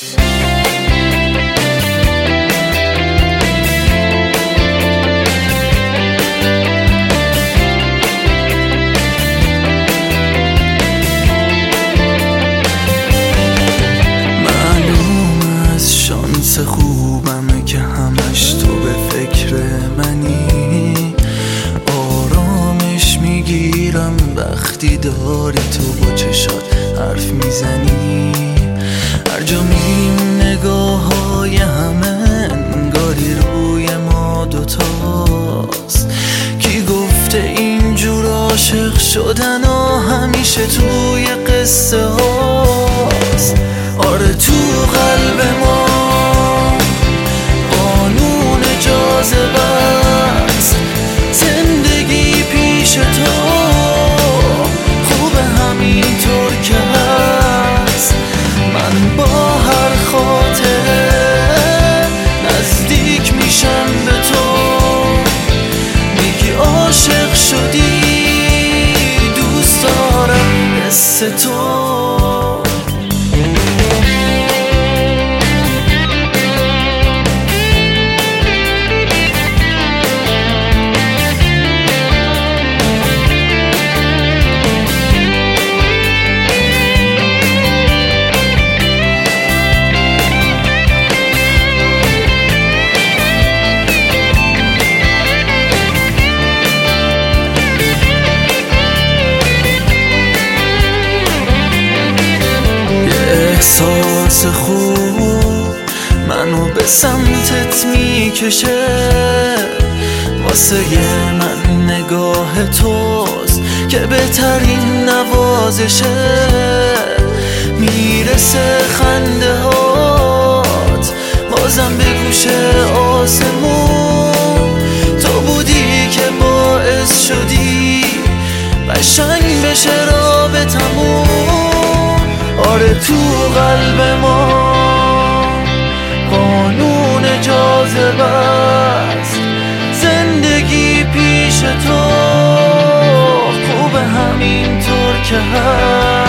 خوبمه که همش تو به فکر منی، آرامش میگیرم وقتی داری تو با چشات حرف میزنی. هر جا میریم نگاه های همه انگاری روی ما دوتاست. کی گفته اینجور عاشق شدن و همیشه توی قصه هاست؟ آره تو قلب ما قانون جاذبه است، زندگی پیش تو خوبه همینطور که هست. من با هر خاطره نزدیک میشم به تو، میگی عاشق شدی دوست دارم قصه تو. احساس خوب منو به سمتت میکشه، واسه من نگاه توست که بهترین نوازشه. میرسه خنده هات بازم به گوش آسمون، تو بودی که باعث شدی قشنگ بشه رابطمون. آره تو قلب ما قانون جاذبه است، زندگی پیش تو خوبه همینطور که هست.